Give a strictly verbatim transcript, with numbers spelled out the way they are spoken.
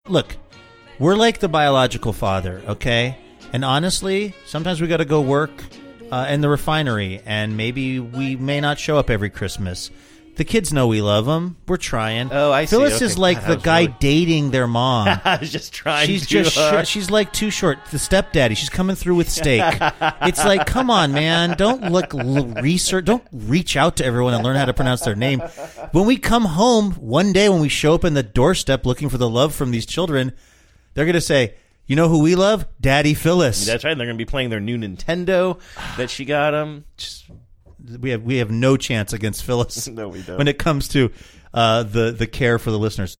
look, we're like the biological father, okay? And honestly, sometimes we got to go work uh, in the refinery, and maybe we may not show up every Christmas. The kids know we love them. We're trying. Oh, I see. Phyllis Okay. is like God, the I was guy really- dating their mom. I was just trying She's to... just uh, sh- she's like too short. The stepdaddy. She's coming through with steak. It's like, come on, man. Don't look l- research. Don't reach out to everyone and learn how to pronounce their name. When we come home one day, when we show up in the doorstep looking for the love from these children, they're gonna say, "You know who we love? Daddy Phyllis." That's right. They're going to be playing their new Nintendo that she got them. Just- we have we have no chance against Phyllis. No, we don't. When it comes to uh, the the care for the listeners.